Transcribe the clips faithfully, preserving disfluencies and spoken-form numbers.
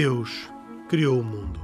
Deus criou o mundo.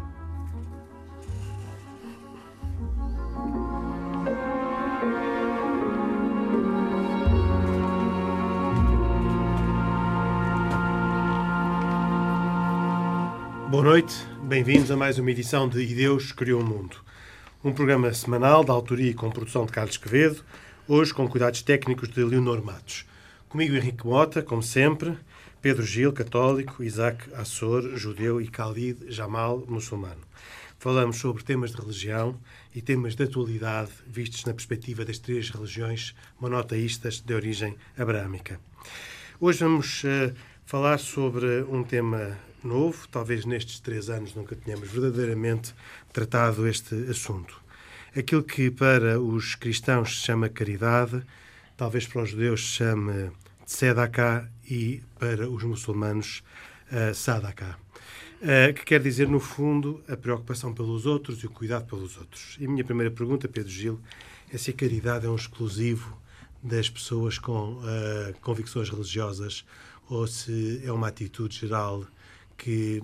Boa noite, bem-vindos a mais uma edição de E Deus Criou o Mundo. Um programa semanal da autoria e com produção de Carlos Quevedo, hoje com cuidados técnicos de Leonor Matos. Comigo Henrique Mota, como sempre, Pedro Gil, católico, Isaac Assor, judeu e Khalid Jamal, muçulmano. Falamos sobre temas de religião e temas de atualidade vistos na perspectiva das três religiões monoteístas de origem abraâmica. Hoje vamos uh, falar sobre um tema novo, talvez nestes três anos nunca tenhamos verdadeiramente tratado este assunto. Aquilo que para os cristãos se chama caridade, talvez para os judeus se chame tzedakah e para os muçulmanos uh, sadaqah, uh, que quer dizer, no fundo, a preocupação pelos outros e o cuidado pelos outros. E a minha primeira pergunta, Pedro Gil, é se a caridade é um exclusivo das pessoas com uh, convicções religiosas ou se é uma atitude geral que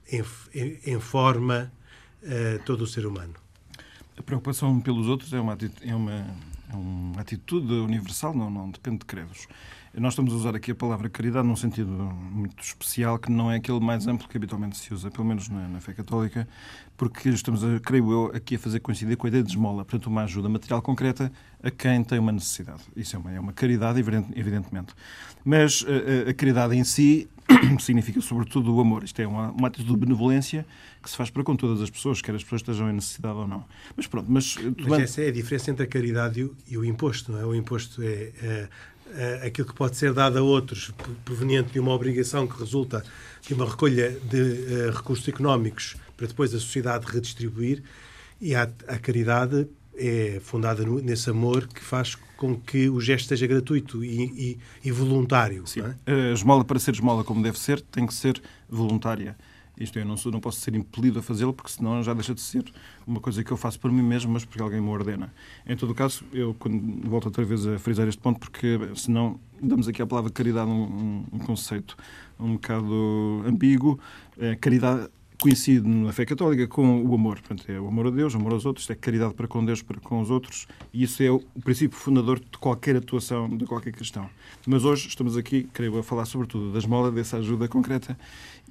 informa uh, todo o ser humano. A preocupação pelos outros é uma, é uma, é uma atitude universal, não, não depende de credos. Nós estamos a usar aqui a palavra caridade num sentido muito especial, que não é aquele mais amplo que habitualmente se usa, pelo menos na, na fé católica, porque estamos, a, creio eu, aqui a fazer coincidir com a ideia de esmola, portanto, uma ajuda material concreta a quem tem uma necessidade. Isso é uma, é uma caridade, evidentemente. Mas a, a caridade em si significa, sobretudo, o amor. Isto é uma, uma atitude de benevolência que se faz para com todas as pessoas, quer as pessoas estejam em necessidade ou não. Mas pronto, mas... Mas essa é a diferença entre a caridade e o, e o imposto, não é? O imposto é... é... aquilo que pode ser dado a outros proveniente de uma obrigação que resulta de uma recolha de uh, recursos económicos para depois a sociedade redistribuir, e a, a caridade é fundada no, nesse amor que faz com que o gesto seja gratuito e, e, e voluntário. Sim. Não é? A esmola, para ser esmola como deve ser, tem que ser voluntária. Isto é, eu não, sou, não posso ser impelido a fazê-lo, porque senão já deixa de ser uma coisa que eu faço por mim mesmo, mas porque alguém me ordena. Em todo o caso, eu quando, volto outra vez a frisar este ponto, porque senão damos aqui à palavra caridade um, um, um conceito um bocado ambíguo. É, caridade coincide na fé católica com o amor. Portanto, é o amor a Deus, o amor aos outros, é caridade para com Deus, para com os outros, e isso é o princípio fundador de qualquer atuação de qualquer cristão. Mas hoje estamos aqui, creio, a falar sobretudo da esmola, dessa ajuda concreta,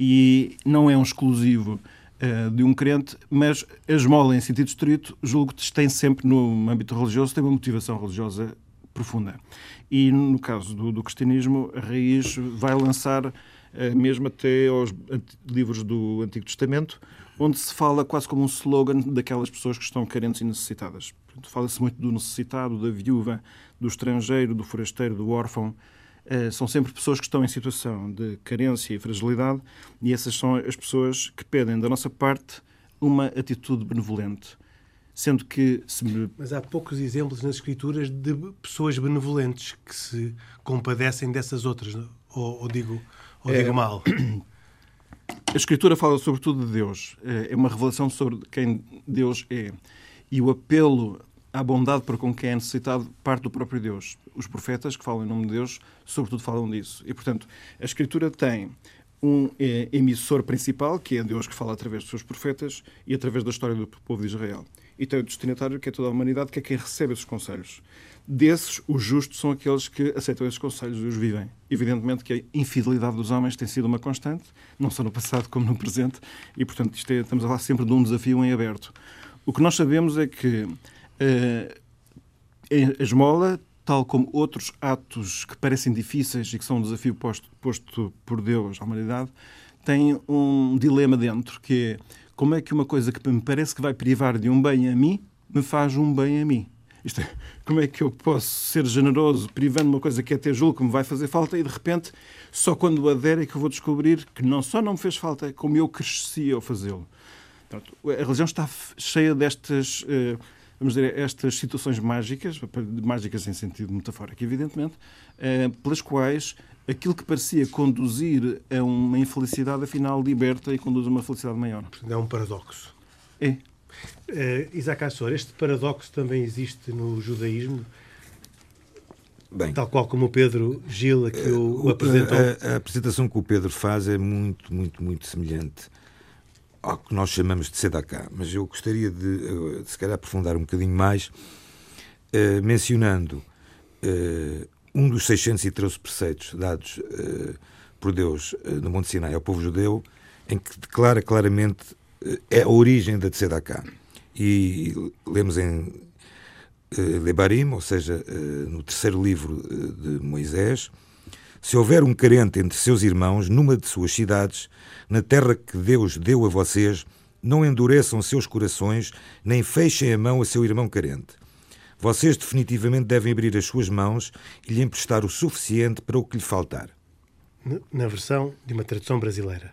e não é um exclusivo uh, de um crente, mas a esmola, em sentido estrito, julgo que tem sempre, no âmbito religioso, tem uma motivação religiosa profunda. E, no caso do, do cristianismo, a raiz vai lançar mesmo até aos livros do Antigo Testamento, onde se fala quase como um slogan daquelas pessoas que estão carentes e necessitadas. Fala-se muito do necessitado, da viúva, do estrangeiro, do forasteiro, do órfão. São sempre pessoas que estão em situação de carência e fragilidade, e essas são as pessoas que pedem da nossa parte uma atitude benevolente. Sendo que... Se me... Mas há poucos exemplos nas Escrituras de pessoas benevolentes que se compadecem dessas outras, ou, ou digo... Ou digo mal? A Escritura fala sobretudo de Deus. É uma revelação sobre quem Deus é. E o apelo à bondade para com quem é necessitado parte do próprio Deus. Os profetas que falam em nome de Deus, sobretudo, falam disso. E, portanto, a Escritura tem um é, emissor principal, que é Deus, que fala através dos seus profetas e através da história do povo de Israel. E tem o destinatário, que é toda a humanidade, que é quem recebe esses conselhos. Desses, os justos são aqueles que aceitam esses conselhos e os vivem. Evidentemente que a infidelidade dos homens tem sido uma constante, não só no passado como no presente, e, portanto, isto é, estamos a falar sempre de um desafio em aberto. O que nós sabemos é que uh, a esmola, tal como outros atos que parecem difíceis e que são um desafio posto, posto por Deus à humanidade, tem um dilema dentro, que é como é que uma coisa que me parece que vai privar de um bem a mim, me faz um bem a mim. Isto é, como é que eu posso ser generoso privando uma coisa que até julgo que me vai fazer falta e, de repente, só quando o adere é que eu vou descobrir que não só não me fez falta, como eu cresci ao fazê-lo. Portanto, a religião está cheia destas, vamos dizer, estas situações mágicas, mágicas em sentido metafórico, evidentemente, pelas quais aquilo que parecia conduzir a uma infelicidade, afinal, liberta e conduz a uma felicidade maior. É um paradoxo. É. Uh, Isaac Assor, este paradoxo também existe no judaísmo? Bem, tal qual como o Pedro Gil aqui o, o apresentou? A, a apresentação que o Pedro faz é muito, muito, muito semelhante. ao que nós chamamos de Tzedakah, mas eu gostaria de, de se calhar, aprofundar um bocadinho mais, uh, mencionando uh, um dos seiscentos e treze preceitos dados uh, por Deus uh, no Monte Sinai ao povo judeu, em que declara claramente uh, é a origem da Tzedakah. E lemos em uh, Devarim, ou seja, uh, no terceiro livro uh, de Moisés: se houver um carente entre seus irmãos, numa de suas cidades, na terra que Deus deu a vocês, não endureçam seus corações, nem fechem a mão a seu irmão carente. Vocês definitivamente devem abrir as suas mãos e lhe emprestar o suficiente para o que lhe faltar. Na versão de uma tradução brasileira.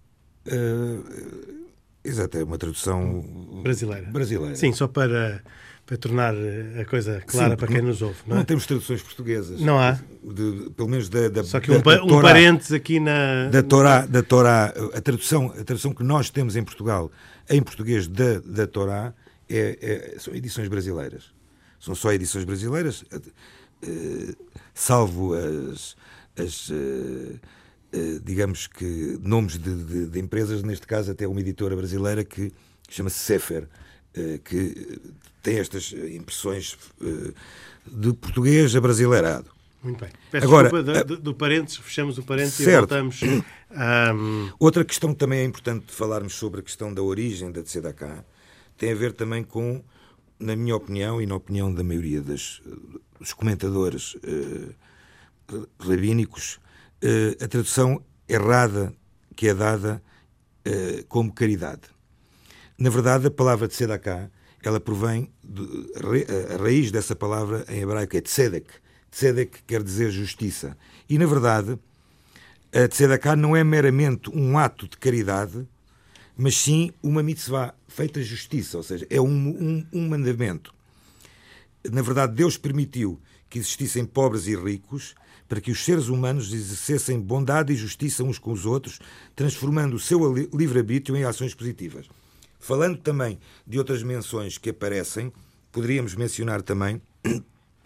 Uh, exato, é uma tradução brasileira. brasileira. Sim, só para... para tornar a coisa clara. Sim, para quem nos ouve. Não, é? Não temos traduções portuguesas. Não há? De, pelo menos da, da Só que da, um, da um parênteses aqui na... Da Torá, da Torá a, tradução, a tradução que nós temos em Portugal, em português da, da Torá, é, é, são edições brasileiras. São só edições brasileiras, uh, salvo as... as uh, uh, digamos que nomes de, de, de empresas, neste caso até uma editora brasileira que chama-se Sefer, uh, que tem estas impressões uh, de português abrasileirado. Muito bem. Peço Agora, desculpa, do, do parênteses, fechamos o parênteses certo. E voltamos. Um... Outra questão que também é importante falarmos sobre a questão da origem da Tzedakah tem a ver também com, na minha opinião e na opinião da maioria das, dos comentadores uh, rabínicos, uh, a tradução errada que é dada uh, como caridade. Na verdade, a palavra Tzedakah, ela provém, de, a raiz dessa palavra em hebraico é tzedek. Tzedek quer dizer justiça. E, na verdade, a tzedakah não é meramente um ato de caridade, mas sim uma mitzvah, feita justiça, ou seja, é um, um, um mandamento. Na verdade, Deus permitiu que existissem pobres e ricos para que os seres humanos exercessem bondade e justiça uns com os outros, transformando o seu livre-arbítrio em ações positivas. Falando também de outras menções que aparecem, poderíamos mencionar também uh,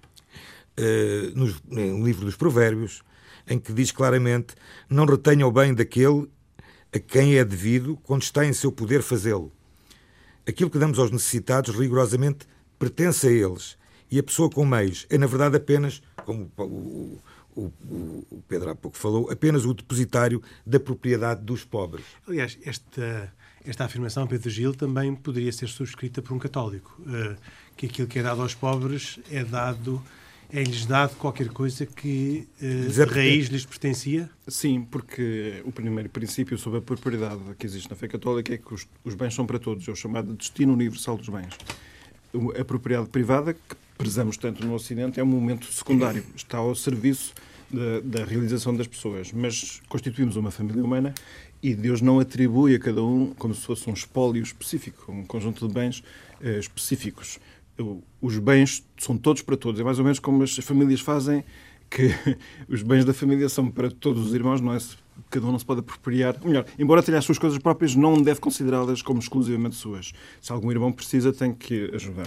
no, no livro dos Provérbios, em que diz claramente: não retenha o bem daquele a quem é devido quando está em seu poder fazê-lo. Aquilo que damos aos necessitados rigorosamente pertence a eles, e a pessoa com meios é, na verdade, apenas, como o, o, o, o Pedro há pouco falou, apenas o depositário da propriedade dos pobres. Aliás, esta... Esta afirmação, Pedro Gil, também poderia ser subscrita por um católico, que aquilo que é dado aos pobres é dado, é-lhes dado qualquer coisa que de raiz lhes pertencia? Sim, porque o primeiro princípio sobre a propriedade que existe na fé católica é que os, os bens são para todos, é o chamado destino universal dos bens. A propriedade privada, que prezamos tanto no Ocidente, é um momento secundário, está ao serviço da, da realização das pessoas, mas constituímos uma família humana e Deus não atribui a cada um como se fosse um espólio específico, um conjunto de bens eh, específicos. Os bens são todos para todos. É mais ou menos como as famílias fazem, que os bens da família são para todos os irmãos, não é? Cada um não se pode apropriar. Melhor, embora tenha as suas coisas próprias, não deve considerá-las como exclusivamente suas. Se algum irmão precisa, tem que ajudar.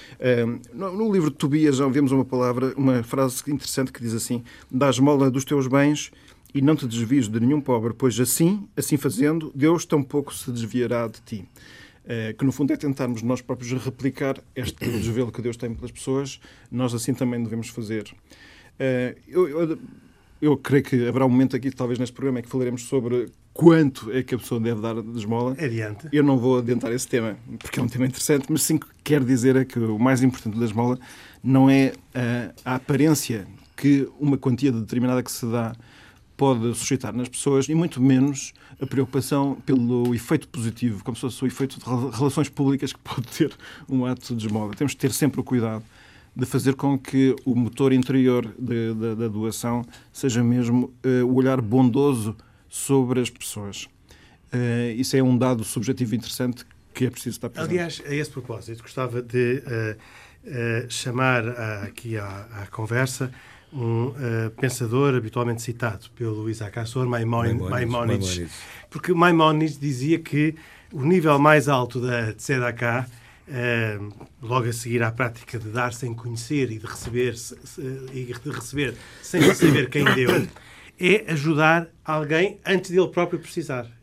No livro de Tobias já vemos uma palavra, uma frase interessante que diz assim: dá esmola dos teus bens e não te desvies de nenhum pobre, pois assim, assim fazendo, Deus tampouco se desviará de ti. Que no fundo é tentarmos nós próprios replicar este desvelo que Deus tem pelas pessoas, nós assim também devemos fazer. Eu, eu, eu creio que haverá um momento aqui, talvez neste programa, em que falaremos sobre quanto é que a pessoa deve dar de esmola. Adiante. Eu não vou adiantar esse tema, porque é um tema interessante, mas sim que quero dizer é que o mais importante da esmola não é a, a aparência que uma quantia determinada que se dá pode suscitar nas pessoas, e muito menos a preocupação pelo efeito positivo, como se fosse o efeito de relações públicas que pode ter um ato de esmola. Temos de ter sempre o cuidado de fazer com que o motor interior de, de, da doação seja mesmo uh, o olhar bondoso sobre as pessoas. Uh, isso é um dado subjetivo interessante que é preciso estar presente. Aliás, a esse propósito, gostava de uh, uh, chamar uh, aqui à, à conversa um uh, pensador habitualmente citado pelo Isaac Assor, Maimónides, Maimónides, porque Maimónides dizia que o nível mais alto da Tzedakah, uh, logo a seguir à prática de dar sem conhecer e de receber, se, se, e de receber sem saber quem deu, é ajudar alguém antes dele próprio precisar.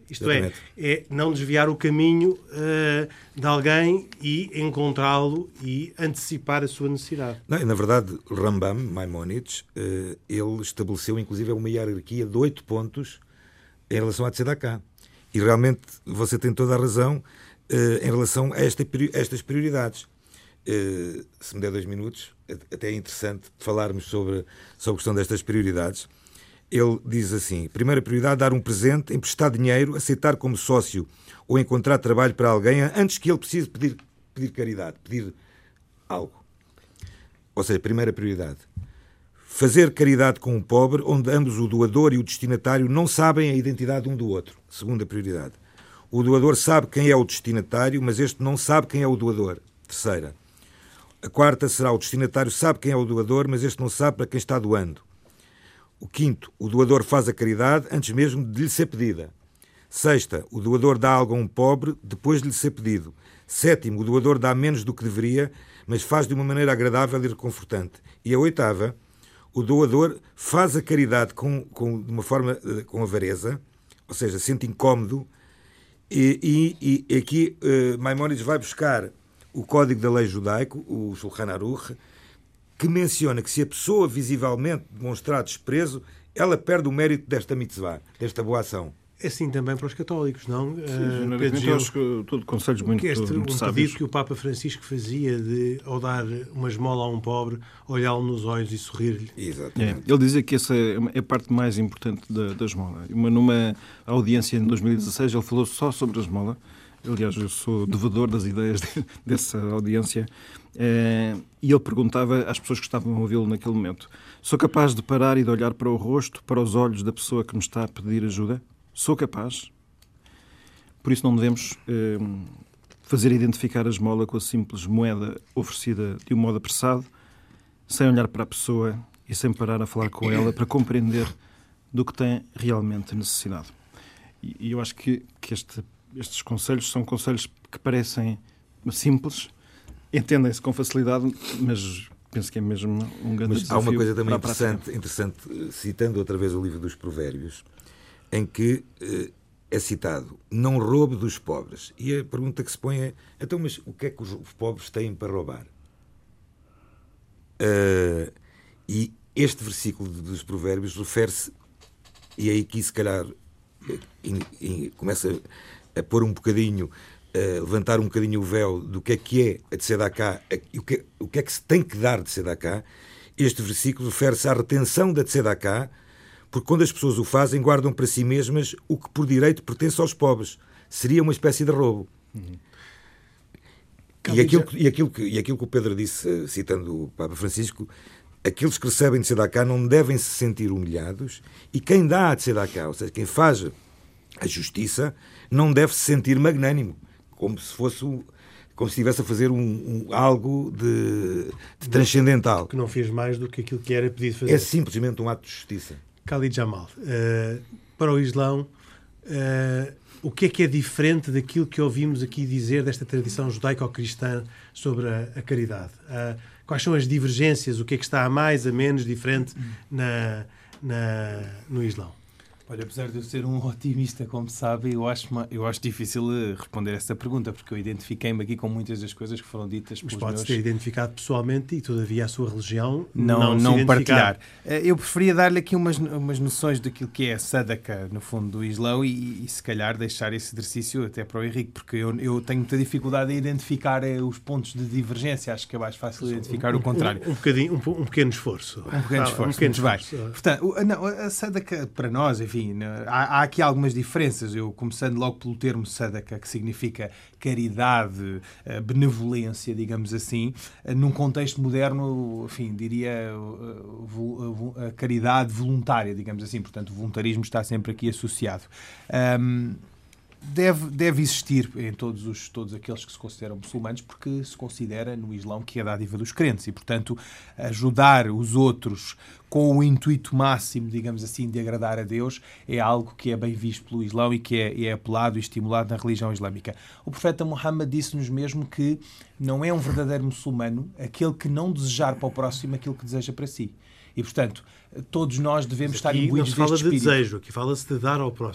Isto é, é não desviar o caminho uh, de alguém e encontrá-lo e antecipar a sua necessidade. Não, na verdade, Rambam, Maimónides, uh, ele estabeleceu inclusive uma hierarquia de oito pontos em relação à Tzedakah. E realmente você tem toda a razão uh, em relação a, esta, a estas prioridades. Uh, se me der dois minutos, até é interessante falarmos sobre, sobre a questão destas prioridades. Ele diz assim: primeira prioridade, dar um presente, emprestar dinheiro, aceitar como sócio ou encontrar trabalho para alguém antes que ele precise pedir, pedir caridade, pedir algo. Ou seja, primeira prioridade. Fazer caridade com um pobre, onde ambos, o doador e o destinatário, não sabem a identidade um do outro. Segunda prioridade. O doador sabe quem é o destinatário, mas este não sabe quem é o doador. Terceira. A quarta será: o destinatário sabe quem é o doador, mas este não sabe para quem está doando. O quinto, o doador faz a caridade antes mesmo de lhe ser pedida. Sexta, o doador dá algo a um pobre depois de lhe ser pedido. Sétimo, o doador dá menos do que deveria, mas faz de uma maneira agradável e reconfortante. E a oitava, o doador faz a caridade com, com, de uma forma com avareza, ou seja, sente incómodo, e, e, e aqui uh, Maimónides vai buscar o código da lei judaico, o Shulchan Aruch, que menciona que se a pessoa visivelmente demonstrar desprezo, ela perde o mérito desta mitzvah, desta boa ação. É assim também para os católicos, não? Sim, Pedro Gil, acho que tudo conselhos muito, que este, muito um sábios. pedido que o Papa Francisco fazia de, ao dar uma esmola a um pobre, olhá-lo nos olhos e sorrir-lhe. Exatamente. É, ele dizia que essa é a parte mais importante da, da esmola. Uma, numa audiência em dois mil e dezasseis, ele falou só sobre a esmola. Aliás, eu sou devedor das ideias de, dessa audiência. É, e ele perguntava às pessoas que estavam a ouvi-lo naquele momento: sou capaz de parar e de olhar para o rosto, para os olhos da pessoa que me está a pedir ajuda? Sou capaz? Por isso não devemos é, fazer identificar a esmola com a simples moeda oferecida de um modo apressado, sem olhar para a pessoa e sem parar a falar com ela para compreender do que tem realmente necessidade. E, e eu acho que, que este Estes conselhos são conselhos que parecem simples, entendem-se com facilidade, mas penso que é mesmo um grande mas desafio. Há uma coisa também para interessante, interessante, citando outra vez o livro dos Provérbios, em que eh, é citado: não roube dos pobres. E a pergunta que se põe é: então, mas o que é que os pobres têm para roubar? Uh, e este versículo dos Provérbios refere-se, e aí que se calhar e, e começa a pôr um bocadinho, a levantar um bocadinho o véu do que é que é a Tzedakah e o que, o que é que se tem que dar de Tzedakah. Este versículo refere-se à retenção da Tzedakah, porque quando as pessoas o fazem, guardam para si mesmas o que por direito pertence aos pobres. Seria uma espécie de roubo. Uhum. E, aquilo, e, aquilo que, e aquilo que o Pedro disse, citando o Papa Francisco: aqueles que recebem de Tzedakah não devem se sentir humilhados, e quem dá a Tzedakah, ou seja, quem faz a justiça, não deve se sentir magnânimo, como se fosse como se estivesse a fazer um, um, algo de, de transcendental. Que não fez mais do que aquilo que era pedido fazer. É simplesmente um ato de justiça. Khalid Jamal, uh, para o Islão, uh, o que é que é diferente daquilo que ouvimos aqui dizer desta tradição judaico-cristã sobre a, a caridade? Uh, quais são as divergências? O que é que está a mais, a menos diferente na, na, no Islão? Olha, apesar de eu ser um otimista, como sabe, eu acho, eu acho difícil responder essa pergunta, porque eu identifiquei-me aqui com muitas das coisas que foram ditas pelos Mas pode-se meus... ter identificado pessoalmente e, todavia, a sua religião não, não, não partilhar. Eu preferia dar-lhe aqui umas, umas noções daquilo que é a Sadaka, no fundo, do Islão, e, e se calhar deixar esse exercício até para o Henrique, porque eu, eu tenho muita dificuldade em identificar os pontos de divergência. Acho que é mais fácil identificar um, o contrário. Um, um, bocadinho, um, um pequeno esforço. Um pequeno ah, esforço. Um pequeno vai. esforço. Portanto, não, a Sadaka, para nós, enfim, há, há aqui algumas diferenças. Eu, começando logo pelo termo Sadaka, que significa caridade, benevolência, digamos assim, num contexto moderno, enfim, diria a caridade voluntária, digamos assim. Portanto, o voluntarismo está sempre aqui associado. Um, Deve, deve existir em todos, os, todos aqueles que se consideram muçulmanos, porque se considera no Islão que é a dádiva dos crentes e, portanto, ajudar os outros com o intuito máximo, digamos assim, de agradar a Deus é algo que é bem visto pelo Islão e que é, é apelado e estimulado na religião islâmica. O profeta Muhammad disse-nos mesmo que não é um verdadeiro muçulmano aquele que não desejar para o próximo aquilo que deseja para si. E, portanto, todos nós devemos estar imbuídos deste espírito. Aqui não se fala de desejo, aqui fala-se de dar ao próximo.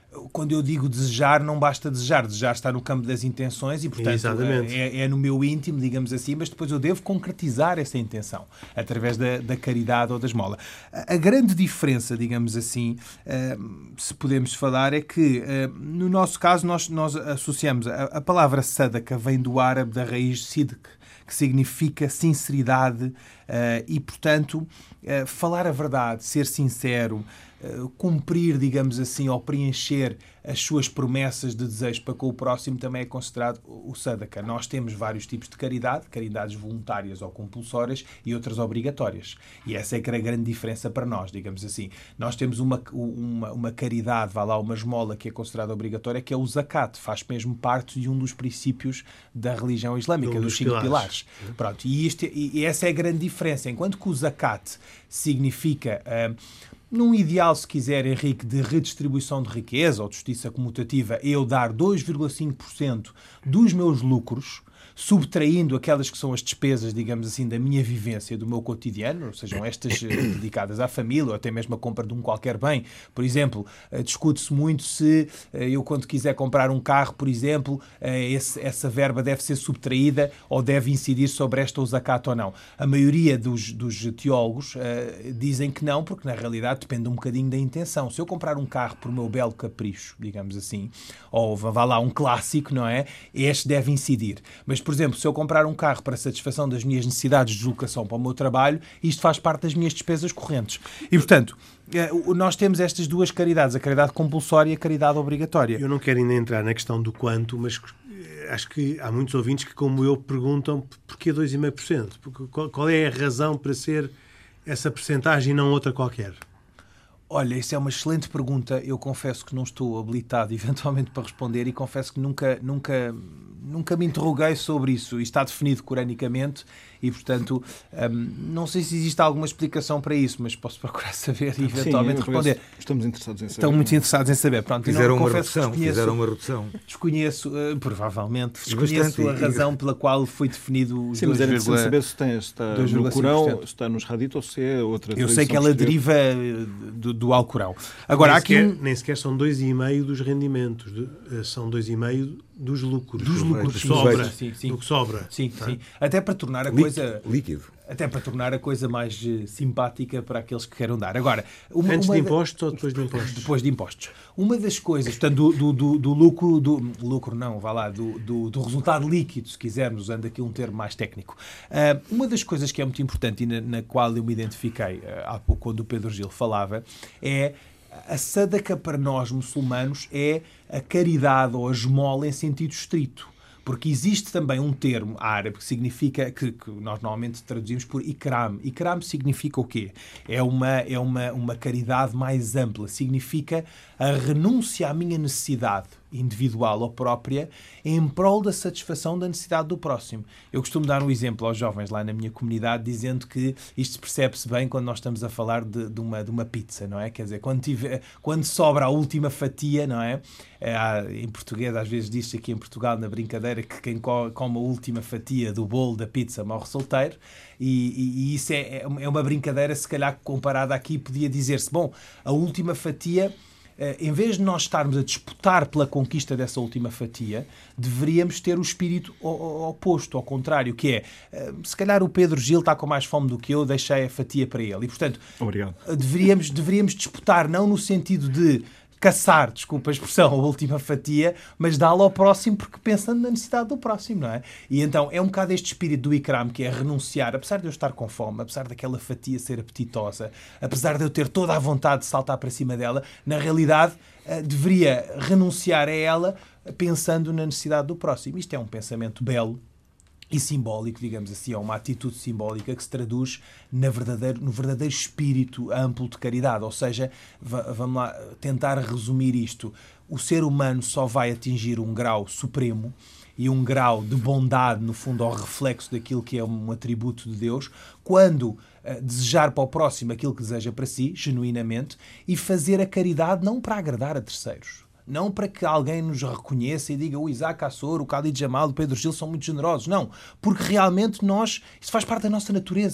quando eu digo desejar, não basta desejar. Desejar está no campo das intenções e, portanto, é, é no meu íntimo, digamos assim, mas depois eu devo concretizar essa intenção através da, da caridade ou da esmola. A, a grande diferença, digamos assim, uh, se podemos falar, é que, uh, no nosso caso, nós, nós associamos... A, a palavra sadaqa vem do árabe da raiz sidq, que significa sinceridade uh, e, portanto, uh, falar a verdade, ser sincero, uh, cumprir, digamos assim, ou preencher as suas promessas de desejo para com o próximo também é considerado o sadaqa. Nós temos vários tipos de caridade, caridades voluntárias ou compulsórias e outras obrigatórias. E essa é que é a grande diferença para nós, digamos assim. Nós temos uma, uma, uma caridade, vá lá, uma esmola que é considerada obrigatória, que é o zakat. Faz mesmo parte de um dos princípios da religião islâmica, um dos, dos cinco pilares. pilares. Pronto, e, este, e essa é a grande diferença. Enquanto que o zakat significa... Uh, num ideal, se quiser, Henrique, de redistribuição de riqueza ou de justiça comutativa, eu dar dois vírgula cinco por cento dos meus lucros, subtraindo aquelas que são as despesas, digamos assim, da minha vivência, do meu cotidiano, ou sejam estas dedicadas à família ou até mesmo a compra de um qualquer bem. Por exemplo, discute-se muito se eu, quando quiser comprar um carro, por exemplo, esse, essa verba deve ser subtraída ou deve incidir sobre esta o zakat ou não. A maioria dos, dos teólogos uh, dizem que não, porque na realidade depende um bocadinho da intenção. Se eu comprar um carro por meu belo capricho, digamos assim, ou vá lá um clássico, não é? Este deve incidir. Mas, por exemplo, se eu comprar um carro para satisfação das minhas necessidades de deslocação para o meu trabalho, isto faz parte das minhas despesas correntes. E, portanto, nós temos estas duas caridades, a caridade compulsória e a caridade obrigatória. Eu não quero ainda entrar na questão do quanto, mas acho que há muitos ouvintes que, como eu, perguntam porquê dois vírgula cinco por cento? Qual é a razão para ser essa percentagem e não outra qualquer? Olha, isso é uma excelente pergunta. Eu confesso que não estou habilitado eventualmente para responder e confesso que nunca, nunca, nunca me interroguei sobre isso. Isto está definido coranicamente e, portanto, hum, não sei se existe alguma explicação para isso, mas posso procurar saber e eventualmente Sim, responder. Estamos interessados em saber. Estão muito interessados em saber. Pronto, fizeram, não, uma redução, desconheço, fizeram uma redução. Desconheço, uh, provavelmente, desconheço bastante, a razão pela qual foi definido os Sim, mas era interessante saber se tem, está no Corão, se está nos Hadith ou se é outra. Eu sei que ela deriva do, do Alcorão. Agora, nem, aqui sequer, um... nem sequer são dois vírgula cinco dos rendimentos, de, são dois vírgula cinco dos lucros. Dos lucros, do que sim, sobra. Sim, sim. Do que sobra. Sim, sim. Até para tornar a Líquido, coisa... Líquido. Até para tornar a coisa mais uh, simpática para aqueles que queiram dar. Agora, uma, Antes uma de da... impostos ou depois de impostos? Depois de impostos. Uma das coisas, portanto, do, do, do, do lucro, do lucro não, vá lá, do, do, do resultado líquido, se quisermos, usando aqui um termo mais técnico. Uh, uma das coisas que é muito importante e na, na qual eu me identifiquei uh, há pouco, quando o Pedro Gil falava, é a sadaqa para nós muçulmanos é a caridade ou a esmola em sentido estrito. Porque existe também um termo árabe que significa, que, que nós normalmente traduzimos por ikram. Ikram significa o quê? É uma, é uma, uma caridade mais ampla. Significa a renúncia à minha necessidade individual ou própria em prol da satisfação da necessidade do próximo. Eu costumo dar um exemplo aos jovens lá na minha comunidade dizendo que isto percebe-se bem quando nós estamos a falar de, de, uma, de uma pizza, não é? Quer dizer, quando, tiver, quando sobra a última fatia, não é? É, em português, às vezes diz-se aqui em Portugal, na brincadeira, que quem come a última fatia do bolo da pizza morre solteiro, e, e, e isso é, é uma brincadeira, se calhar comparada aqui, podia dizer-se, bom, a última fatia, em vez de nós estarmos a disputar pela conquista dessa última fatia, deveríamos ter o espírito oposto, ao contrário, que é, se calhar o Pedro Gil está com mais fome do que eu, deixei a fatia para ele. E, portanto, Obrigado. Deveríamos, deveríamos disputar, não no sentido de caçar, desculpa a expressão, a última fatia, mas dá-la ao próximo porque pensando na necessidade do próximo, não é? E então é um bocado este espírito do ikram, que é renunciar, apesar de eu estar com fome, apesar daquela fatia ser apetitosa, apesar de eu ter toda a vontade de saltar para cima dela, na realidade deveria renunciar a ela pensando na necessidade do próximo. Isto é um pensamento belo e simbólico, digamos assim, é uma atitude simbólica que se traduz na verdadeiro, no verdadeiro espírito amplo de caridade. Ou seja, vamos lá tentar resumir isto. O ser humano só vai atingir um grau supremo e um grau de bondade, no fundo, ao reflexo daquilo que é um atributo de Deus, quando uh, desejar para o próximo aquilo que deseja para si, genuinamente, e fazer a caridade não para agradar a terceiros. Não para que alguém nos reconheça e diga o Isaac Assor, o Khalid Jamal, o Pedro Gil são muito generosos. Não, porque realmente nós, isso faz parte da nossa natureza.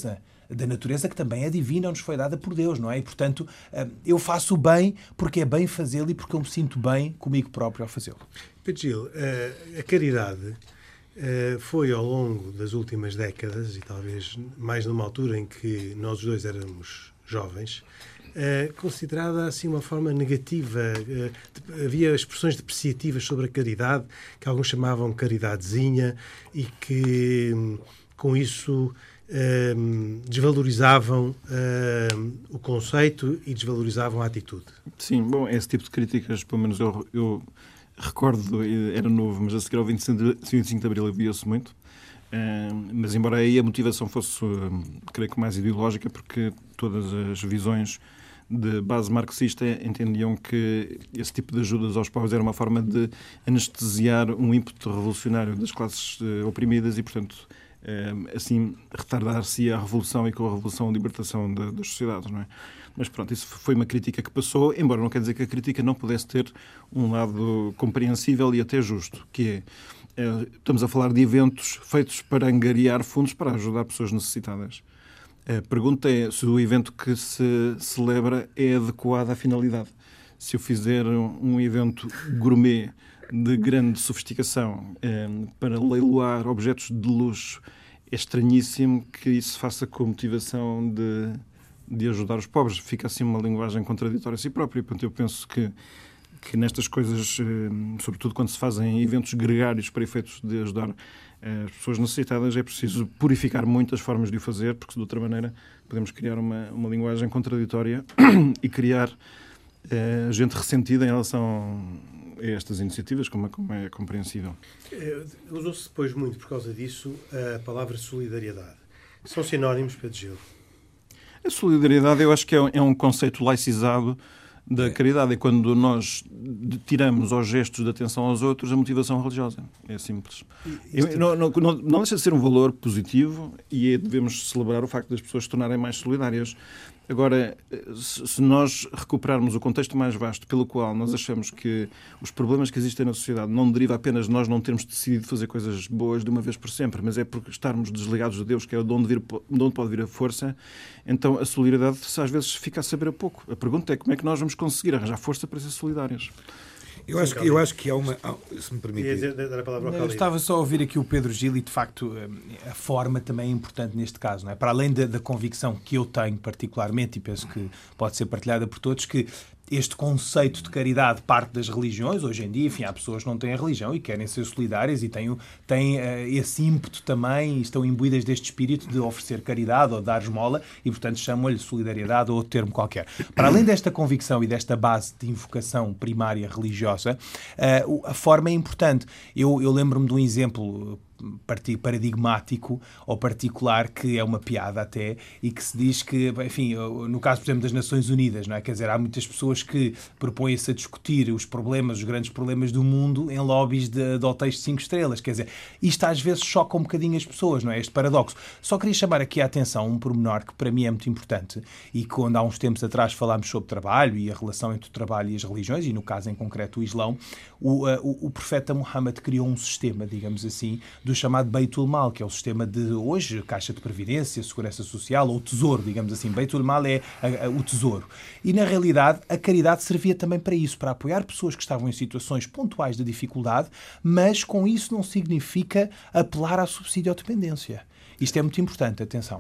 da natureza, que também é divina, nos foi dada por Deus, não é? E, portanto, eu faço o bem porque é bem fazê-lo e porque eu me sinto bem comigo próprio ao fazê-lo. Pedro Gil, a caridade foi ao longo das últimas décadas, e talvez mais numa altura em que nós os dois éramos jovens, considerada assim uma forma negativa. Havia expressões depreciativas sobre a caridade, que alguns chamavam caridadezinha, e que com isso Um, desvalorizavam um, o conceito e desvalorizavam a atitude. Sim, bom, esse tipo de críticas, pelo menos eu, eu recordo, era novo, mas a seguir ao vinte e cinco de Abril havia-se muito. Um, mas embora aí a motivação fosse, um, creio que mais ideológica, porque todas as visões de base marxista entendiam que esse tipo de ajudas aos pobres era uma forma de anestesiar um ímpeto revolucionário das classes uh, oprimidas e, portanto, assim retardar-se a revolução e com a revolução a libertação de, das sociedades, não é? Mas pronto, isso foi uma crítica que passou, embora não quer dizer que a crítica não pudesse ter um lado compreensível e até justo, que é, estamos a falar de eventos feitos para angariar fundos para ajudar pessoas necessitadas. A pergunta é se o evento que se celebra é adequado à finalidade. Se eu fizer um evento gourmet de grande sofisticação eh, para leiloar objetos de luxo, é estranhíssimo que isso faça com motivação de, de ajudar os pobres. Fica assim uma linguagem contraditória a si própria. Portanto, eu penso que, que nestas coisas, eh, sobretudo quando se fazem eventos gregários para efeitos de ajudar eh, as pessoas necessitadas, é preciso purificar muitas formas de o fazer, porque de outra maneira podemos criar uma, uma linguagem contraditória e criar eh, gente ressentida em relação a estas iniciativas, como é, como é compreensível. Usou-se depois muito, por causa disso, a palavra solidariedade. São sinónimos, Pedro Gil? A solidariedade, eu acho que é um, é um conceito laicizado da caridade. É quando nós tiramos aos gestos de atenção aos outros a motivação religiosa. É simples. Eu, não, não, não, não deixa de ser um valor positivo e é, devemos celebrar o facto das pessoas se tornarem mais solidárias. Agora, se nós recuperarmos o contexto mais vasto pelo qual nós achamos que os problemas que existem na sociedade não derivam apenas de nós não termos decidido fazer coisas boas de uma vez por sempre, mas é porque estarmos desligados de Deus, que é de onde, vir, de onde pode vir a força, então a solidariedade às vezes fica a saber a pouco. A pergunta é como é que nós vamos conseguir arranjar força para ser solidários. Eu acho, que, eu acho que há uma... Se me permite... Eu estava só a ouvir aqui o Pedro Gil e, de facto, a forma também é importante neste caso, não é? Para além da, da convicção que eu tenho particularmente, e penso que pode ser partilhada por todos, que este conceito de caridade parte das religiões. Hoje em dia, enfim, há pessoas que não têm a religião e querem ser solidárias e têm, têm uh, esse ímpeto também, e estão imbuídas deste espírito de oferecer caridade ou dar esmola e, portanto, chamam-lhe solidariedade ou outro termo qualquer. Para além desta convicção e desta base de invocação primária religiosa, uh, a forma é importante. Eu, eu lembro-me de um exemplo paradigmático ou particular que é uma piada até, e que se diz que, enfim, no caso, por exemplo, das Nações Unidas, não é? Quer dizer, há muitas pessoas que propõem-se a discutir os problemas, os grandes problemas do mundo em lobbies de, de hotéis de cinco estrelas. Quer dizer, isto às vezes choca um bocadinho as pessoas, não é? Este paradoxo. Só queria chamar aqui a atenção um pormenor que para mim é muito importante e que, quando há uns tempos atrás falámos sobre trabalho e a relação entre o trabalho e as religiões, e no caso em concreto o Islão, o, o, o profeta Muhammad criou um sistema, digamos assim, do chamado Beitul Mal, que é o sistema de hoje, Caixa de Previdência, Segurança Social, ou Tesouro, digamos assim. Beitul Mal é a, a, o tesouro. E, na realidade, a caridade servia também para isso, para apoiar pessoas que estavam em situações pontuais de dificuldade, mas com isso não significa apelar à subsídio ou dependência. Isto é muito importante, atenção.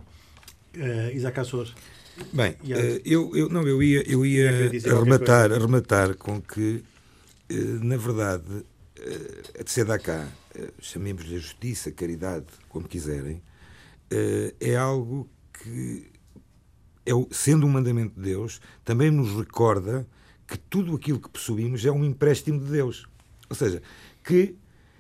Uh, Isaac Assor. Bem, uh, eu, eu, não, eu ia, eu ia arrematar, arrematar com que, uh, na verdade, uh, a Tzedakah, chamemos-lhe a justiça, a caridade, como quiserem, é algo que, é, sendo um mandamento de Deus, também nos recorda que tudo aquilo que possuímos é um empréstimo de Deus. Ou seja, que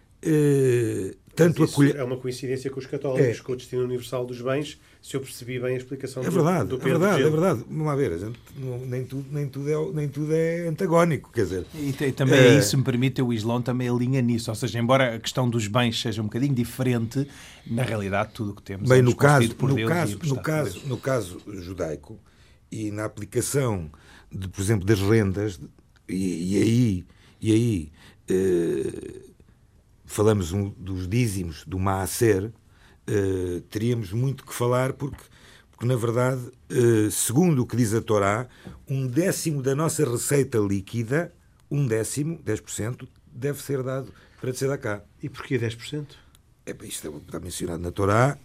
eh, tanto a colher... É uma coincidência com os católicos, é. com o destino universal dos bens, se eu percebi bem a explicação é verdade, do, do É verdade, Gil. é verdade. Vamos lá ver, a gente, não, nem, tudo, nem, tudo é, nem tudo é antagónico, quer dizer... E, e também é... isso, se me permite, o Islão também alinha nisso. Ou seja, embora a questão dos bens seja um bocadinho diferente, na realidade tudo o que temos bem, é no caso, por no Deus caso, e no caso, no caso judaico e na aplicação, de, por exemplo, das rendas, e, e aí, e aí eh, falamos um, dos dízimos, do Maaser, eh, teríamos muito que falar porque Porque, na verdade, segundo o que diz a Torá, um décimo da nossa receita líquida, um décimo, dez por cento, deve ser dado para tzedakah. E porquê dez por cento? É, isto está mencionado na Torá.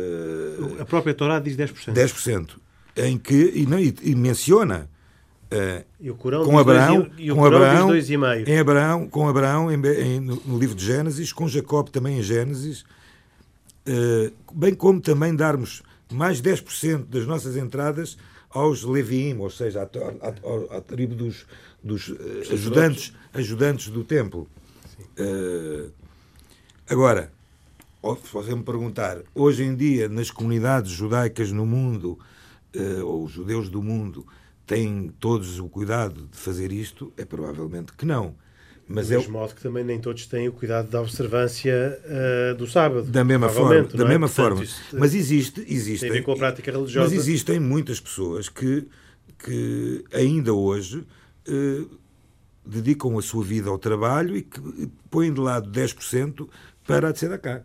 Uh, a própria Torá diz dez por cento. dez por cento. Em que, e, não, e, e menciona uh, e o Corão com Abraão, dois, e o com Corão Abraão, diz dois e meio. Em Abraão, com Abraão em, em, no, no livro de Gênesis, com Jacob também em Gênesis, uh, bem como também darmos mais dez por cento das nossas entradas aos Leviim, ou seja, à, à, à tribo dos, dos uh, ajudantes, ajudantes do templo. Uh, agora, se você me perguntar, hoje em dia, nas comunidades judaicas no mundo, uh, ou os judeus do mundo, têm todos o cuidado de fazer isto? É provavelmente que não. Mas do mesmo é... modo que também nem todos têm o cuidado da observância uh, do sábado. Da mesma forma. Da é? mesma Portanto, forma. Isto, mas existe, existe. Tem a ver com a prática religiosa. Mas existem muitas pessoas que, que ainda hoje uh, dedicam a sua vida ao trabalho e que põem de lado dez por cento para a tzedakah.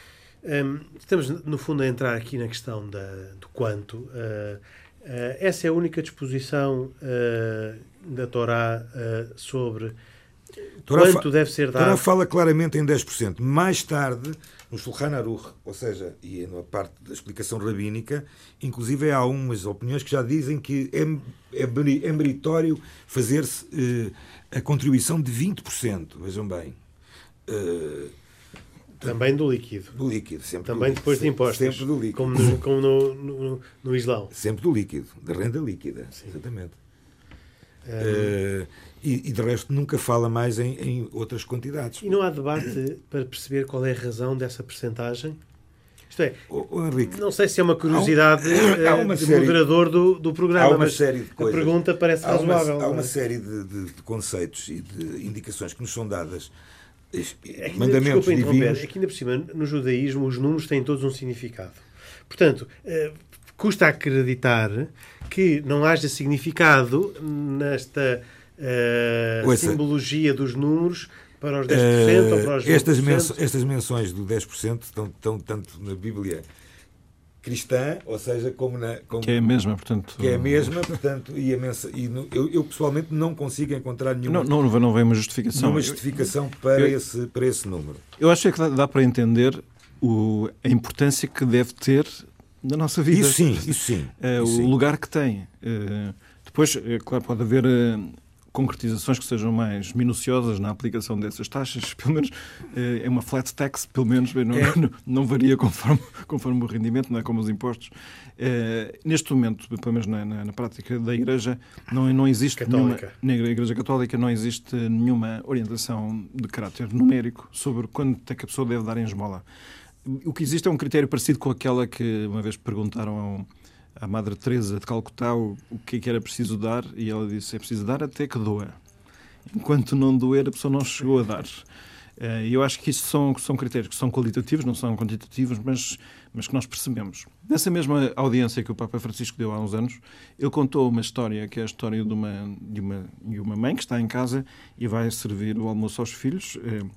Um, estamos, no fundo, a entrar aqui na questão da, do quanto. Uh, uh, essa é a única disposição uh, da Torá uh, sobre Torá quanto deve ser dado. A Torá fala claramente em dez por cento. Mais tarde, no Shulchan Aruch, ou seja, e na parte da explicação rabínica, inclusive há umas opiniões que já dizem que é, é, é meritório fazer-se uh, a contribuição de vinte por cento. Vejam bem. Uh, Também do líquido. Do líquido, sempre. Também do depois líquido. de impostos. Sempre do líquido. Como no, como no, no, no Islão. Sempre do líquido, da renda líquida. Sim. Exatamente. Um... Uh, e, e de resto nunca fala mais em, em outras quantidades. E não há debate para perceber qual é a razão dessa percentagem? Isto é, oh, oh, Henrique, não sei se é uma curiosidade há um, há uma de série, moderador do, do programa, há uma mas série de coisas, a pergunta parece há razoável. Uma, há uma é? série de, de, de conceitos e de indicações que nos são dadas. É que, Mandamentos divinos. É que ainda por cima, no judaísmo, os números têm todos um significado. Portanto, eh, custa acreditar que não haja significado nesta eh, simbologia dos números para os dez por cento uh, ou para os vinte por cento. Estas, menso, estas menções do dez por cento estão, estão tanto na Bíblia cristã, ou seja, como na... Como, que é a mesma, portanto... Que é a mesma, portanto, e, a mensa, e no, eu, eu pessoalmente não consigo encontrar nenhuma... Não, não, não vem uma justificação. Nenhuma justificação para, eu, esse, para esse número. Eu acho que dá, dá para entender o, a importância que deve ter na nossa vida. Isso sim, isso sim. Uh, isso o sim. lugar que tem. Uh, depois, é claro, pode haver... Uh, concretizações que sejam mais minuciosas na aplicação dessas taxas, pelo menos é uma flat tax, pelo menos não, é. não, não varia conforme, conforme o rendimento, não é como os impostos. É, neste momento, pelo menos na, na, na prática da Igreja, não, não existe Católica. nenhuma, na Igreja Católica não existe nenhuma orientação de caráter numérico sobre quando é que a pessoa deve dar em esmola. O que existe é um critério parecido com aquela que uma vez perguntaram ao à Madre Teresa de Calcutá o que é que era preciso dar, e ela disse, é preciso dar até que doa. Enquanto não doer, a pessoa não chegou a dar. E eu acho que isto são, são critérios que são qualitativos, não são quantitativos, mas, mas que nós percebemos. Nessa mesma audiência que o Papa Francisco deu há uns anos, ele contou uma história, que é a história de uma, de uma, de uma mãe que está em casa e vai servir o almoço aos filhos.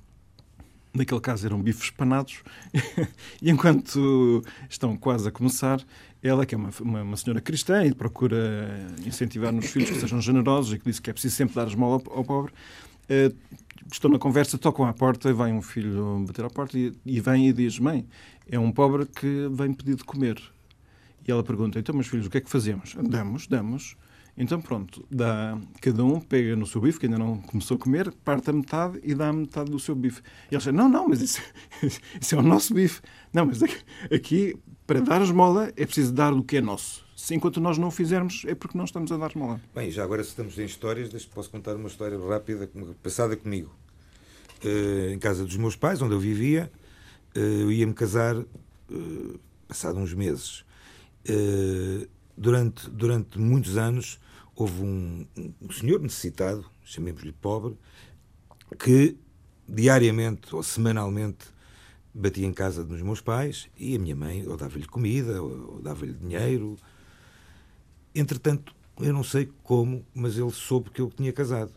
Naquele caso eram bifes panados, e enquanto estão quase a começar, ela, que é uma, uma, uma senhora cristã e procura incentivar nos filhos que sejam generosos e que diz que é preciso sempre dar esmola ao, ao pobre, uh, estão na conversa, tocam à porta, e vai um filho bater à porta e, e vem e diz, mãe, é um pobre que vem pedir de comer. E ela pergunta, então, meus filhos, o que é que fazemos? Damos, damos. Então, pronto, dá, cada um pega no seu bife, que ainda não começou a comer, parte a metade e dá a metade do seu bife. E eles dizem, não, não, mas isso, isso é o nosso bife. Não, mas aqui, aqui, para dar esmola, é preciso dar do que é nosso. Se enquanto nós não o fizermos, é porque não estamos a dar esmola. Bem, já agora se estamos em histórias, posso contar uma história rápida, passada comigo. Uh, em casa dos meus pais, onde eu vivia, uh, eu ia-me casar uh, passado uns meses. Uh, durante, durante muitos anos houve um, um senhor necessitado, chamemos-lhe pobre, que diariamente ou semanalmente batia em casa dos meus pais e a minha mãe ou dava-lhe comida ou, ou dava-lhe dinheiro. Entretanto, eu não sei como, mas ele soube que eu tinha casado.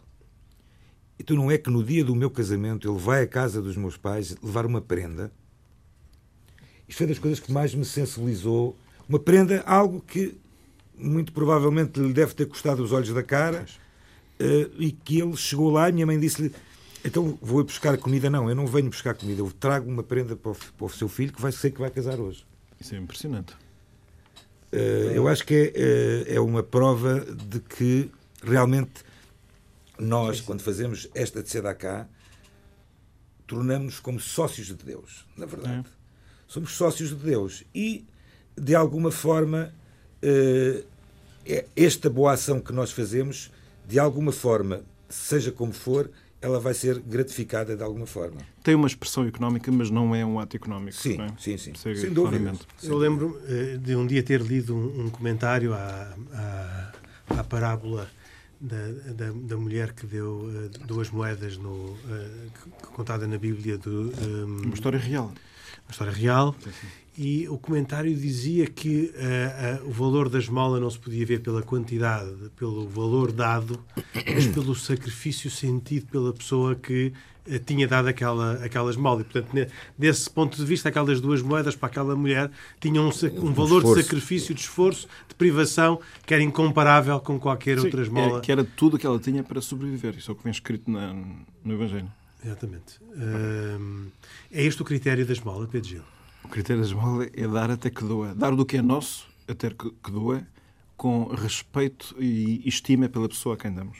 Então não é que no dia do meu casamento ele vai à casa dos meus pais levar uma prenda? Isto foi das coisas que mais me sensibilizou Uma prenda, algo que muito provavelmente lhe deve ter custado os olhos da cara, uh, e que ele chegou lá e minha mãe disse-lhe: então vou buscar comida. Não, eu não venho buscar comida, eu trago uma prenda para o, para o seu filho que vai ser que vai casar hoje. Isso é impressionante. Uh, eu acho que é, uh, é uma prova de que realmente nós, quando fazemos esta Tzedakah, tornamos-nos como sócios de Deus, na verdade. É. Somos sócios de Deus e, de alguma forma, uh, esta boa ação que nós fazemos, de alguma forma, seja como for, ela vai ser gratificada de alguma forma. Tem uma expressão económica, mas não é um ato económico. Sim, não é? sim, sim. Segue sem dúvida. claramente. Eu lembro uh, de um dia ter lido um, um comentário à, à, à parábola da, da, da mulher que deu uh, duas moedas no, uh, contada na Bíblia. Do, um, uma história real. Uma história real. Sim, sim. E o comentário dizia que uh, uh, o valor da esmola não se podia ver pela quantidade, pelo valor dado, mas pelo sacrifício sentido pela pessoa que uh, tinha dado aquela, aquela esmola. E, portanto, ne, desse ponto de vista, aquelas duas moedas para aquela mulher tinham um, um valor de sacrifício, de esforço, de privação, que era incomparável com qualquer Sim, outra esmola. É, que era tudo o que ela tinha para sobreviver. Isso é o que vem escrito na, no Evangelho. Exatamente. Uh, é este o critério da esmola, Pedro Gil? O critério da esmola é dar até que doa. Dar do que é nosso até que, que doa, com respeito e estima pela pessoa a quem damos.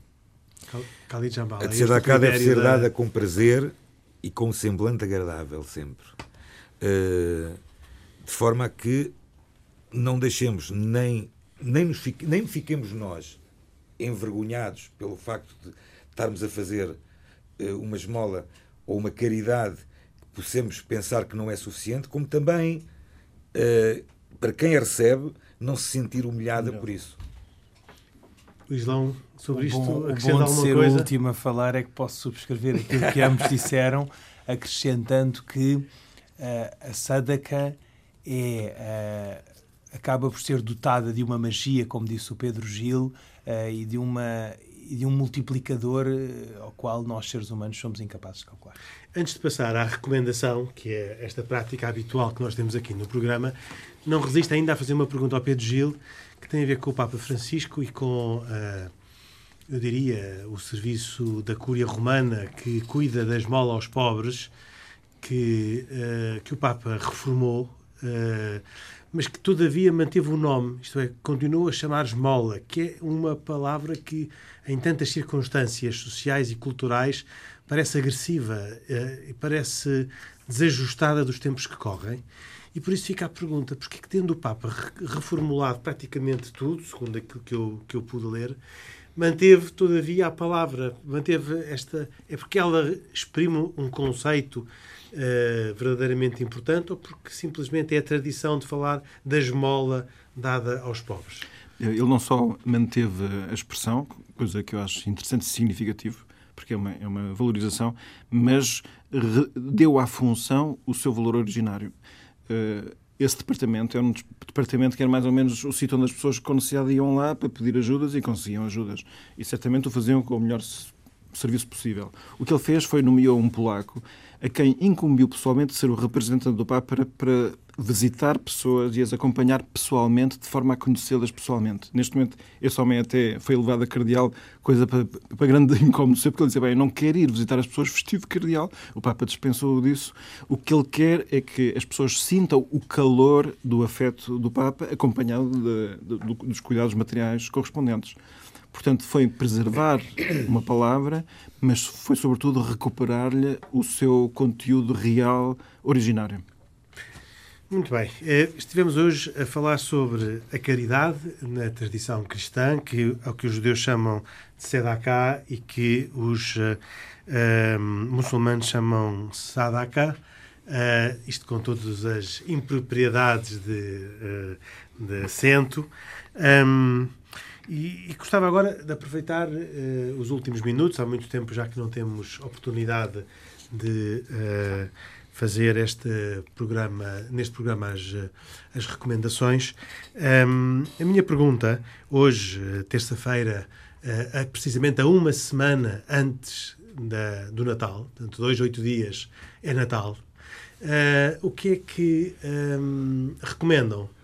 Khalid Jambal, a Tzedakah deve ser da... dada com prazer e com um semblante agradável, sempre. Uh, de forma a que não deixemos, nem, nem, nos fique, nem fiquemos nós envergonhados pelo facto de estarmos a fazer uh, uma esmola ou uma caridade possamos pensar que não é suficiente, como também, uh, para quem a recebe, não se sentir humilhada não. por isso. O Islão, sobre isto, bom, acrescenta alguma ser coisa? O último a falar é que posso subscrever aquilo que ambos disseram, acrescentando que uh, a Sadaka é, uh, acaba por ser dotada de uma magia, como disse o Pedro Gil, uh, e de uma... e de um multiplicador ao qual nós, seres humanos, somos incapazes de calcular. Antes de passar à recomendação, que é esta prática habitual que nós temos aqui no programa, não resisto ainda a fazer uma pergunta ao Pedro Gil, que tem a ver com o Papa Francisco e com, uh, eu diria, o serviço da Cúria Romana que cuida da esmola aos pobres, que, uh, que o Papa reformou, uh, mas que todavia manteve o nome, isto é, continuou a chamar esmola, que é uma palavra que, em tantas circunstâncias sociais e culturais, parece agressiva e uh, parece desajustada dos tempos que correm. E por isso fica a pergunta, porque é que, tendo o Papa reformulado praticamente tudo, segundo aquilo que eu, que eu pude ler, manteve todavia a palavra, manteve esta... É porque ela exprime um conceito Uh, verdadeiramente importante, ou porque simplesmente é a tradição de falar da esmola dada aos pobres? Ele não só manteve a expressão, coisa que eu acho interessante e significativo, porque é uma, é uma valorização, mas re, deu à função o seu valor originário. Uh, esse departamento é um departamento que era mais ou menos o sítio onde as pessoas com necessidade iam lá para pedir ajudas e conseguiam ajudas. E certamente o faziam com o melhor serviço possível. O que ele fez foi nomeou um polaco a quem incumbiu pessoalmente de ser o representante do Papa para, para visitar pessoas e as acompanhar pessoalmente, de forma a conhecê-las pessoalmente. Neste momento, esse homem até foi elevado a cardeal, coisa para, para grande incómodo, porque ele dizia, bem, eu não quero ir visitar as pessoas vestido de cardeal. O Papa dispensou disso. O que ele quer é que as pessoas sintam o calor do afeto do Papa, acompanhado de, de, dos cuidados materiais correspondentes. Portanto, foi preservar uma palavra, mas foi, sobretudo, recuperar-lhe o seu conteúdo real, originário. Muito bem. Estivemos hoje a falar sobre a caridade na tradição cristã, que é o que os judeus chamam de Tzedakah e que os uh, uh, muçulmanos chamam Sadaka. Uh, isto com todas as impropriedades de, uh, de acento. Um, E, e gostava agora de aproveitar uh, os últimos minutos, há muito tempo já que não temos oportunidade de uh, fazer este programa, neste programa as, as recomendações. Um, a minha pergunta, hoje, terça-feira, uh, precisamente a uma semana antes da, do Natal, portanto, dois, oito dias é Natal, uh, o que é que um, recomendam?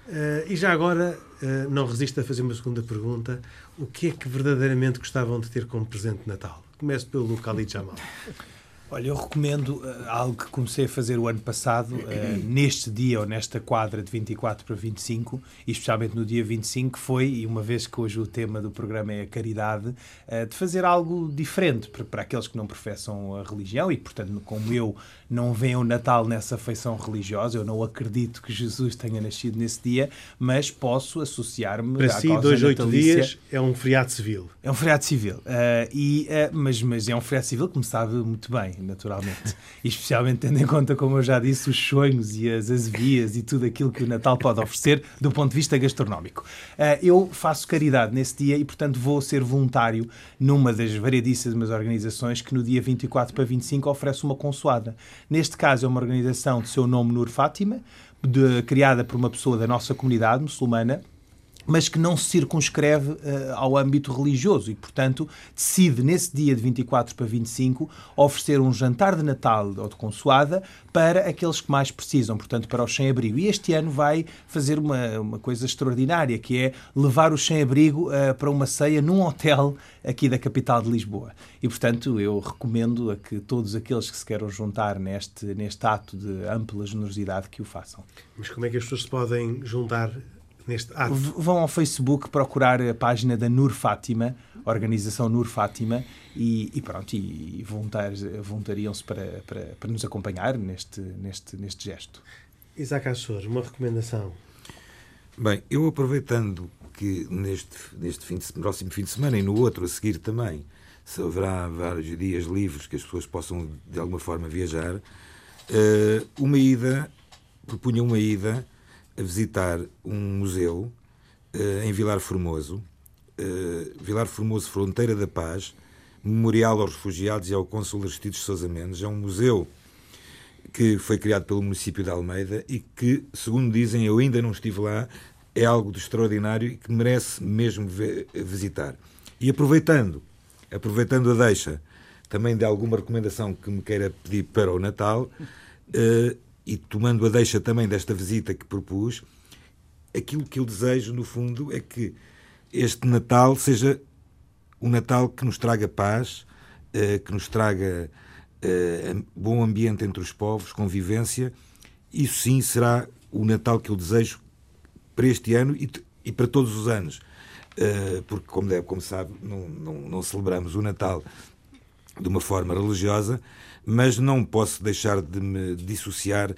Uh, e já agora, uh, não resisto a fazer uma segunda pergunta. O que é que verdadeiramente gostavam de ter como presente de Natal? Começo pelo Khalid Jamal. Olha, eu recomendo uh, algo que comecei a fazer o ano passado, uh, neste dia ou nesta quadra de vinte e quatro para vinte e cinco, e especialmente no dia vinte e cinco, foi, e uma vez que hoje o tema do programa é a caridade, uh, de fazer algo diferente para, para aqueles que não professam a religião e, portanto, como eu, não veem o Natal nessa feição religiosa. Eu não acredito que Jesus tenha nascido nesse dia, mas posso associar-me para à si, causa dois, oito natalícia. dias é um feriado civil. É um feriado civil, uh, e, uh, mas, mas é um feriado civil que me sabe muito bem, naturalmente. E especialmente tendo em conta, como eu já disse, os sonhos e as azevias e tudo aquilo que o Natal pode oferecer do ponto de vista gastronómico. Uh, eu faço caridade nesse dia e, portanto, vou ser voluntário numa das variedíssimas organizações que no dia vinte e quatro para vinte e cinco oferece uma consoada. Neste caso é uma organização de seu nome Nur Fátima, de, criada por uma pessoa da nossa comunidade muçulmana, mas que não se circunscreve uh, ao âmbito religioso e, portanto, decide, nesse dia de vinte e quatro para vinte e cinco, oferecer um jantar de Natal ou de consoada para aqueles que mais precisam, portanto, para os sem-abrigo. E este ano vai fazer uma, uma coisa extraordinária, que é levar os sem-abrigo uh, para uma ceia num hotel aqui da capital de Lisboa. E, portanto, eu recomendo a que todos aqueles que se queiram juntar neste, neste ato de ampla generosidade que o façam. Mas como é que as pessoas se podem juntar neste ato? Vão ao Facebook procurar a página da Nur Fátima, organização Nur Fátima, e, e pronto, e voluntariam-se para, para, para nos acompanhar neste, neste, neste gesto. Isaac Assor, uma recomendação? Bem, eu aproveitando que neste, neste fim de, próximo fim de semana e no outro a seguir também, se haverá vários dias livres que as pessoas possam de alguma forma viajar, uma ida, propunha uma ida a visitar um museu uh, em Vilar Formoso, uh, Vilar Formoso, Fronteira da Paz, Memorial aos Refugiados e ao Cônsul Aristides Sousa Mendes. É um museu que foi criado pelo município de Almeida e que, segundo dizem, eu ainda não estive lá, é algo de extraordinário e que merece mesmo visitar. E aproveitando, aproveitando a deixa também de alguma recomendação que me queira pedir para o Natal, uh, e tomando a deixa também desta visita que propus, aquilo que eu desejo, no fundo, é que este Natal seja um Natal que nos traga paz, que nos traga bom ambiente entre os povos, convivência. Isso sim será o Natal que eu desejo para este ano e para todos os anos. Porque, como deve, como sabe, não, não, não celebramos o Natal de uma forma religiosa, mas não posso deixar de me dissociar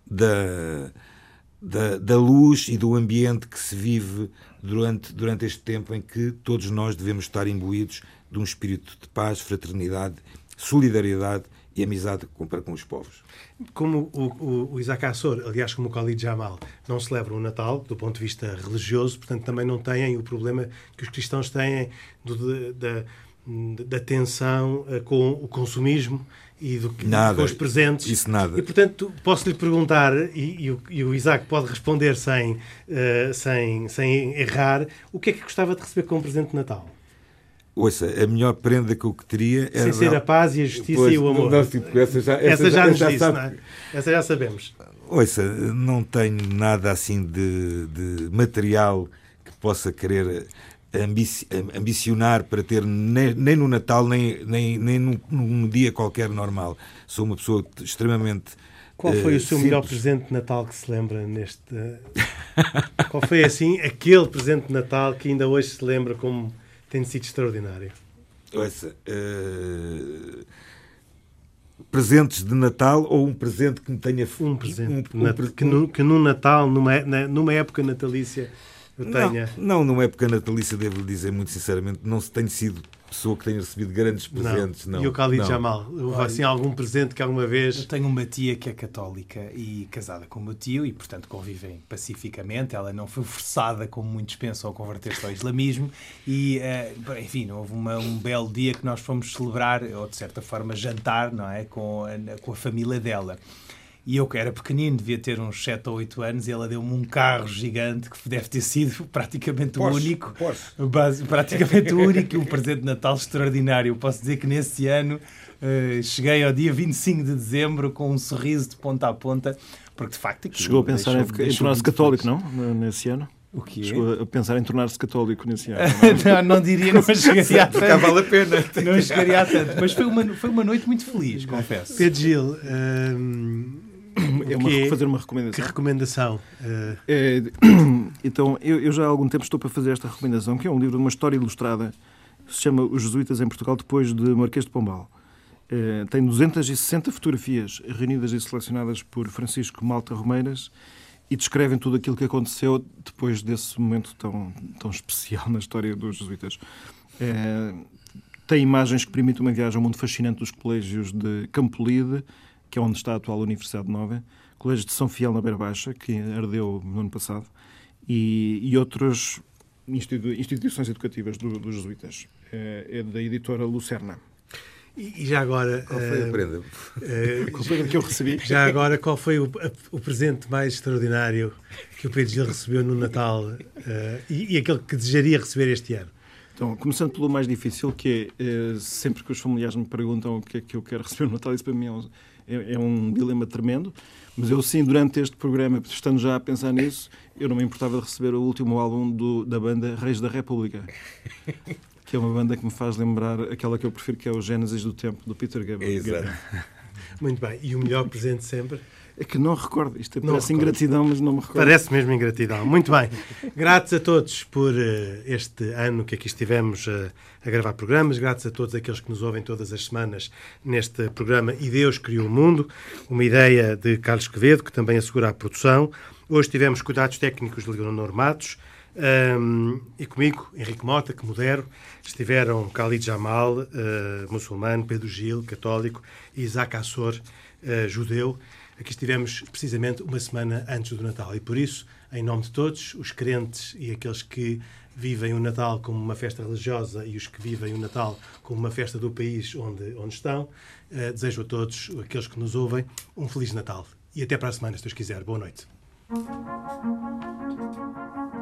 da, da, da luz e do ambiente que se vive durante, durante este tempo em que todos nós devemos estar imbuídos de um espírito de paz, fraternidade, solidariedade e amizade com, para com os povos. Como o, o, o Isaac Assor, aliás, como o Khalid Jamal, não celebram o Natal do ponto de vista religioso, portanto também não têm o problema que os cristãos têm do, da, da tensão com o consumismo e do que nada, com os presentes. Isso nada. E, portanto, posso-lhe perguntar, e, e, o, e o Isaac pode responder sem, uh, sem, sem errar, o que é que gostava de receber como presente de Natal? Ouça, a melhor prenda que eu teria era... Sem ser a paz e a justiça pois, e o amor. Não, tipo, essa já, essa essa já, já nos já disse, sabe... não é? Essa já sabemos. Ouça, não tenho nada assim de, de material que possa querer ambici, ambicionar para ter nem, nem no Natal, nem, nem, nem num, num dia qualquer normal. Sou uma pessoa extremamente... Qual foi uh, o seu simples. melhor presente de Natal que se lembra neste... Qual foi, assim, aquele presente de Natal que ainda hoje se lembra como... tem sido extraordinário? Ouça, uh, presentes de Natal ou um presente que me tenha... Um presente um, um, um, que, no, que no Natal, numa, numa época natalícia, eu tenha... Não, não, numa época natalícia, devo dizer muito sinceramente, não se tenho sido pessoa que tenha recebido grandes presentes. Não. Não. E o Khalid Jamal? Houve assim algum presente que alguma vez... Eu tenho uma tia que é católica e casada com o meu tio e, portanto, convivem pacificamente. Ela não foi forçada, como muitos pensam, a converter-se ao islamismo. E, uh, enfim, houve uma, um belo dia que nós fomos celebrar, ou de certa forma jantar, não é? Com a, com a família dela. E eu, que era pequenino, devia ter uns sete ou oito anos, e ela deu-me um carro gigante, que deve ter sido praticamente o Porsche, único. Porsche. Base, praticamente o único, um presente de Natal extraordinário. Posso dizer que nesse ano uh, cheguei ao dia vinte e cinco de dezembro com um sorriso de ponta a ponta, porque de facto... aquilo Chegou a pensar em, deixou- em deixou tornar-se muito católico, feliz. não? Nesse ano? O quê? Chegou a pensar em tornar-se católico nesse ano. não, não diria, não chegaria a Cá tanto. vale a pena. Não chegaria a tanto. Mas foi uma, foi uma noite muito feliz, confesso. Pedro Gil, hum, É o uma, que é- fazer uma que recomendação. recomendação? Uh, É, então, eu, eu já há algum tempo estou para fazer esta recomendação, que é um livro de uma história ilustrada, que se chama Os Jesuítas em Portugal, depois de Marquês de Pombal. É, tem duzentas e sessenta fotografias reunidas e selecionadas por Francisco Malta Romeiras e descrevem tudo aquilo que aconteceu depois desse momento tão, tão especial na história dos jesuítas. É, tem imagens que permitem uma viagem ao mundo fascinante dos colégios de Campolide, que é onde está a atual Universidade Nova, Colégio de São Fiel na Beira Baixa, que ardeu no ano passado, e, e outras institu- instituições educativas do- dos jesuítas. É, é da editora Lucerna. e, e já agora... Qual foi a uh, prenda? uh, Qual foi a que eu recebi? Já agora, qual foi o, a- o presente mais extraordinário que o Pedro Gil recebeu no Natal uh, e, e aquele que desejaria receber este ano? Então, começando pelo mais difícil, que é, eh, sempre que os familiares me perguntam o que é que eu quero receber no Natal, isso para mim é um, é, é um dilema tremendo, mas eu sim, durante este programa, estando já a pensar nisso, eu não me importava de receber o último álbum do, da banda Reis da República, que é uma banda que me faz lembrar aquela que eu prefiro, que é o Gênesis do Tempo, do Peter Gabriel. Exato. Muito bem. E o melhor presente sempre? É que não recordo, isto Não parece recordo. ingratidão, mas não me recordo. Parece mesmo ingratidão. Muito bem. Gratos a todos por uh, este ano que aqui estivemos uh, a gravar programas. Gratos a todos aqueles que nos ouvem todas as semanas neste programa E Deus Criou o Mundo, uma ideia de Carlos Quevedo, que também assegura a produção. Hoje tivemos cuidados técnicos de Leonor Matos. Um, e comigo, Henrique Mota, que modero, estiveram Khalid Jamal, uh, muçulmano, Pedro Gil, católico, e Isaac Assor, uh, judeu. Aqui estivemos precisamente uma semana antes do Natal e por isso, em nome de todos, os crentes e aqueles que vivem o Natal como uma festa religiosa e os que vivem o Natal como uma festa do país onde, onde estão, uh, desejo a todos, aqueles que nos ouvem, um Feliz Natal. E até para a semana, se Deus quiser. Boa noite.